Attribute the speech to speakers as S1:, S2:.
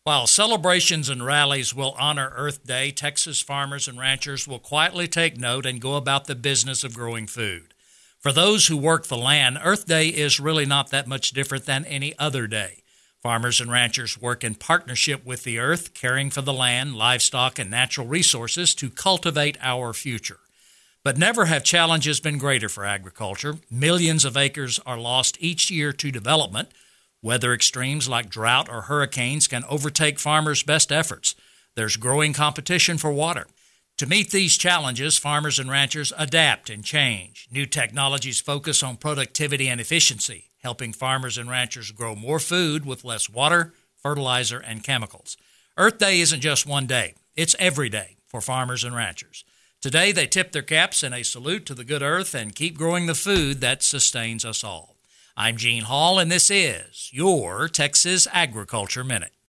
S1: While celebrations and rallies will honor Earth Day, Texas farmers and ranchers will quietly take note and go about the business of growing food. For those who work the land, Earth Day is really not that much different than any other day. Farmers and ranchers work in partnership with the earth, caring for the land, livestock, and natural resources to cultivate our future. But never have challenges been greater for agriculture. Millions of acres are lost each year to development. Weather extremes like drought or hurricanes can overtake farmers' best efforts. There's growing competition for water. To meet these challenges, farmers and ranchers adapt and change. New technologies focus on productivity and efficiency, helping farmers and ranchers grow more food with less water, fertilizer, and chemicals. Earth Day isn't just one day. It's every day for farmers and ranchers. Today, they tip their caps in a salute to the good earth and keep growing the food that sustains us all. I'm Gene Hall, and this is your Texas Agriculture Minute.